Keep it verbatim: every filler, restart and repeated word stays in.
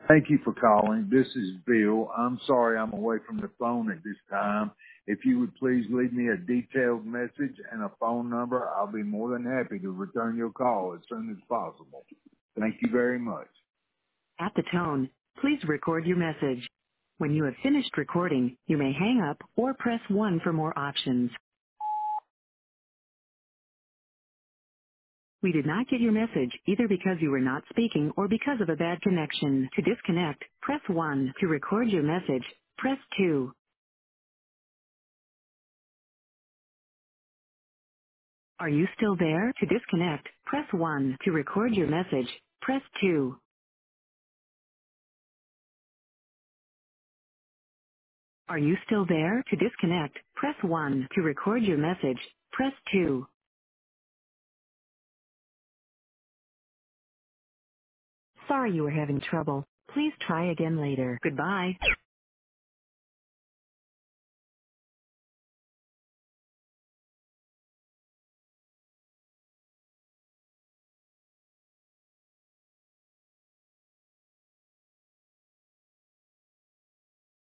Thank you for calling. This is Bill. I'm sorry I'm away from the phone at this time. If you would please leave me a detailed message and a phone number, I'll be more than happy to return your call as soon as possible. Thank you very much. At the tone, please record your message. When you have finished recording, you may hang up or press one for more options. We did not get your message either because you were not speaking or because of a bad connection. To disconnect, press one. To record your message, press two. Are you still there? To disconnect, press one. To record your message, press two. Are you still there? To disconnect, press one. To record your message, press two. Sorry you were having trouble. Please try again later. Goodbye.